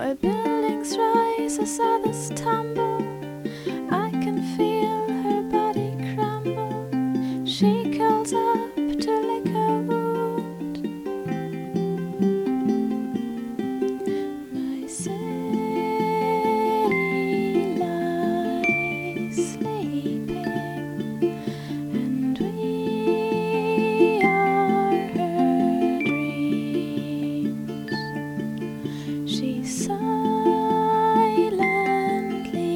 While buildings rise as others tumble, I can feel her body crumble. She curls up to lick her wound. My city lies sleeping, and we are her dreams. She's silently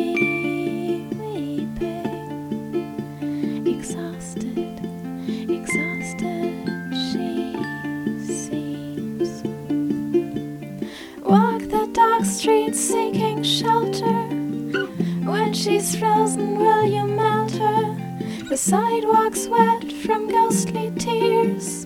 weeping, exhausted, exhausted she seems. Walk the dark streets seeking shelter. When she's frozen, will you melt her? The sidewalks wet from ghostly tears.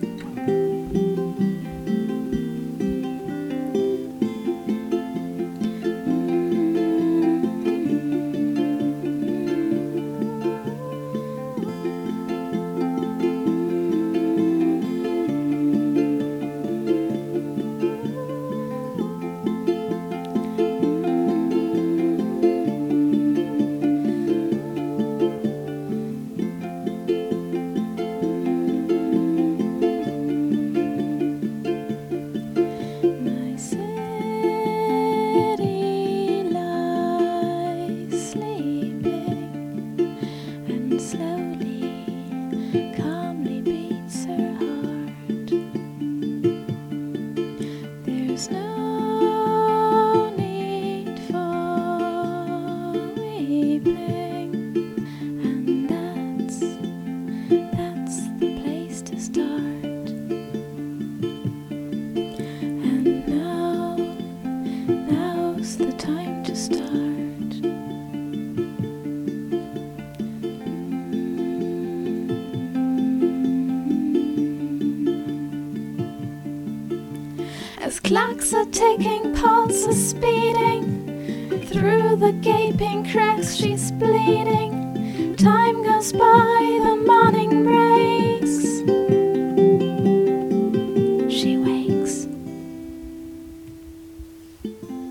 My city lies sleeping, and slowly, calmly beats her heart. There's no need for weeping, and that's the place to start. And now's the time to start. As clocks are ticking, pulses speeding, through the gaping cracks she's bleeding. Time goes by, the morning breaks. She wakes.